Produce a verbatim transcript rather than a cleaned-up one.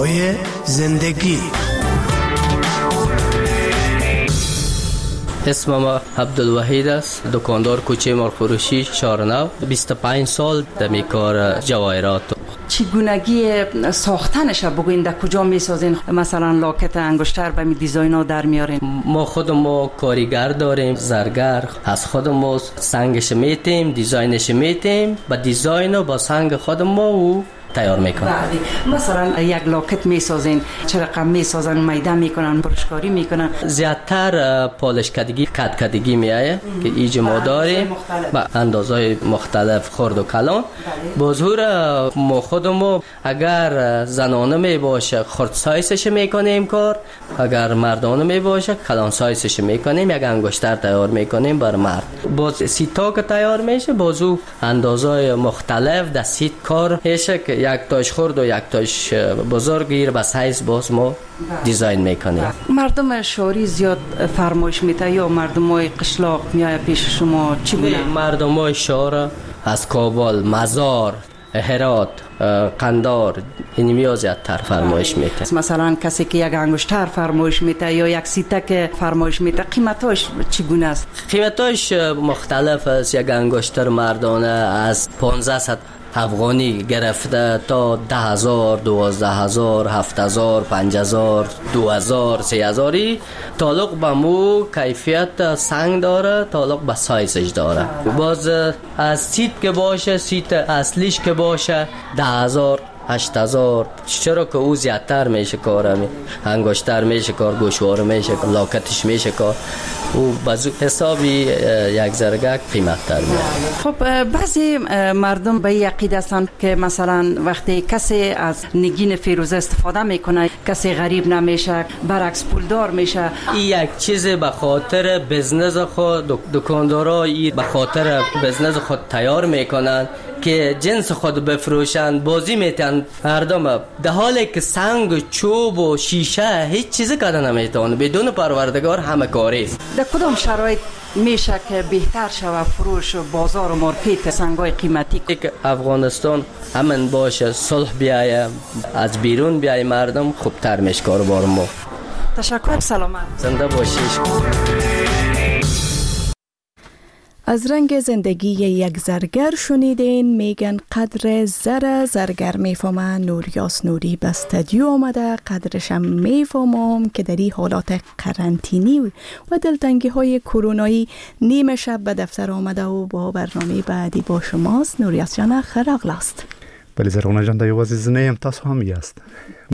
صدای زندگی. اسمم عبدالوحید است، دکاندار کوچه مرغفروشی شارنو. بیست و پنج سال در می کار جواهرات. چگونگی ساختنش بگوین در کجا میسازین؟ مثلا لاکت انگشتر به می دیزاین ها در میارین؟ ما خود ما کارگر داریم، زرگر. از خود ما سنگش میتیم، دیزاینش میتیم، با دیزاین و با سنگ خود ما و تیار میکنن. بله. مثلا یک لاکت میسازین، چه رقم میسازن؟ میده میکنن، برشکاری میکنن؟ زیادتر پالش کدگی، کد کدگی میایه که ایج ما داریم با اندازهای مختلف، خرد و کلان. بازور ما خودمو اگر زنانه می باشه خرد سایزش میکنیم کار، اگر مردانه می باشه کلان سایزش میکنیم. یک انگشتر تیار میکنیم بر مرد. باز سیتا که تیار میشه بازو اندازهای مختلف در سیت کار میشه که یک تاش خرد و یک تاش بزرگ گیر به سایز باز ما دیزاین میکنیم. مردم شهری زیاد فرمایش میته یا مردم های قشلاق میای پیش شما؟ چگونه؟ مردم های شهر از کابل، مزار، هرات، قندار این میاد زیادتر فرمایش میته. مثلا کسی که یک انگشتر فرمایش میته یا یک سیتک فرمایش میته، قیمتاش چگونه است؟ قیمتاش مختلف است. یک انگشتر مردانه از پانزده افغانی گرفته تا ده هزار، دوازده هزار، هفت هزار، پنج هزار، دو هزار، سه هزاری. تعلق به مو کیفیت سنگ داره، تعلق به سایزش داره. باز از سیت که باشه، سیت اصلیش که باشه ده هزار، هشت هزار. چرا که او زیادتر میشه کار، همی انگشتر میشه کار، گوشوار میشه کار، لاکتش میشه کار. او بازو حسابی یک زرگک قیمت تر میاد. خب بعضی مردم به این عقیده هستند که مثلا وقتی کسی از نگین فیروزه استفاده میکنه کسی غریب نمیشه، برعکس پولدار میشه. این یک چیز به خاطر بزنس خود دکاندارا به خاطر بزنس خود تیار میکنن که جنس خود بفروشن، بازی میتن مردم. در حالی که سنگ، چوب و شیشه هیچ چیزی کده نمیتونه، بدون پروردگار همه کاری است. در کدام شرایط میشه که بهتر شود فروش بازار و مارکت سنگای قیمتی؟ که افغانستان همین باشه، صلح بیایه، از بیرون بیایه مردم، خوبتر میشه کاروبار ما. تشکر، سلامت. زنده باشیش. از رنگ زندگی یک زرگر شنیدین. میگن قدر زر زرگر میفهمه. نوریاس نوری به استودیو آمده. قدرشم میفهمم که در این حالات قرنطینی و دلتنگی های کرونایی نیمه شب به دفتر آمده و با برنامه بعدی با شماست. نوریاس جان خیر اغلاست. بله زرغونه جان، در یوازی زنه هم تاسو هم یاست.